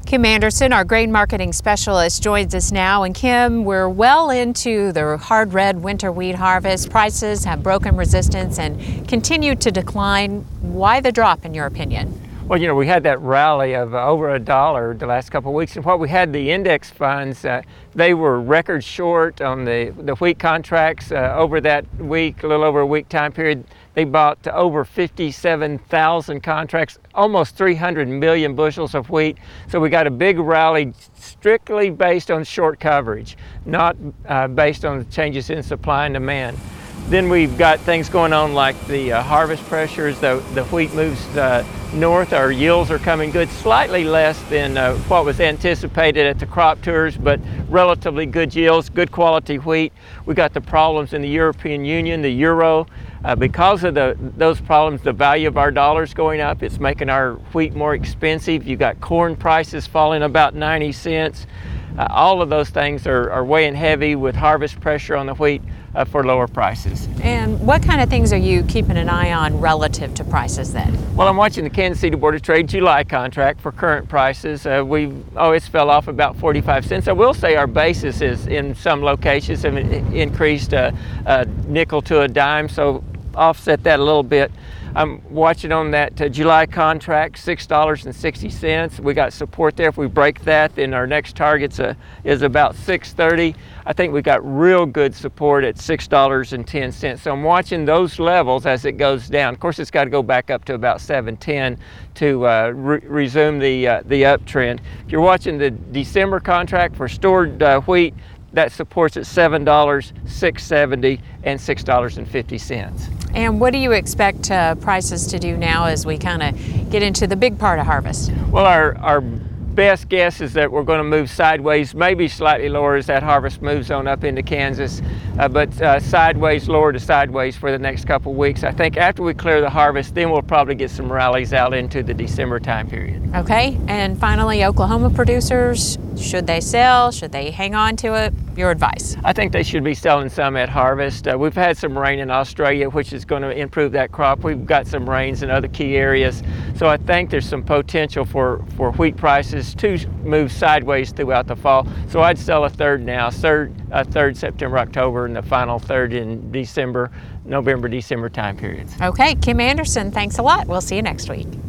Kim Anderson, our grain marketing specialist, joins us now. And Kim, we're well into the hard red winter wheat harvest. Prices have broken resistance and continue to decline. Why the drop, in your opinion? Well, you know, we had that rally of over $1 the last couple of weeks, and what we had, the index funds, they were record short on the wheat contracts over that week, a little over a week time period. They bought over 57,000 contracts, almost 300 million bushels of wheat. So we got a big rally strictly based on short coverage, not based on changes in supply and demand. Then we've got things going on like the harvest pressures. The wheat moves north. Our yields are coming good, slightly less than what was anticipated at the crop tours, but relatively good yields, good quality wheat. We got the problems in the European Union, the euro. Because of those problems, the value of our dollar's going up. It's making our wheat more expensive. You got corn prices falling about 90 cents. All of those things are weighing heavy with harvest pressure on the wheat for lower prices. And what kind of things are you keeping an eye on relative to prices then? Well, I'm watching the Kansas City Board of Trade July contract for current prices. It's fell off about 45 cents. I will say our basis is in some locations have increased a nickel to a dime, so offset that a little bit. I'm watching on that July contract, $6.60. We got support there. If we break that, then our next target is about $6.30. I think we got real good support at $6.10. So I'm watching those levels as it goes down. Of course, it's got to go back up to about $7.10 to resume the uptrend. If you're watching the December contract for stored wheat, that supports at $7, $6.70, and $6.50. And what do you expect prices to do now as we kind of get into the big part of harvest? Well, our best guess is that we're going to move sideways, maybe slightly lower as that harvest moves on up into Kansas, but sideways, lower to sideways for the next couple of weeks. I think after we clear the harvest, then we'll probably get some rallies out into the December time period. Okay, and finally, Oklahoma producers, should they sell? Should they hang on to it? Your advice? I think they should be selling some at harvest. We've had some rain in Australia, which is going to improve that crop. We've got some rains in other key areas. So I think there's some potential for wheat prices to move sideways throughout the fall. So I'd sell a third now, a third September, October, and the final third in December, November, December time periods. Okay, Kim Anderson, thanks a lot. We'll see you next week.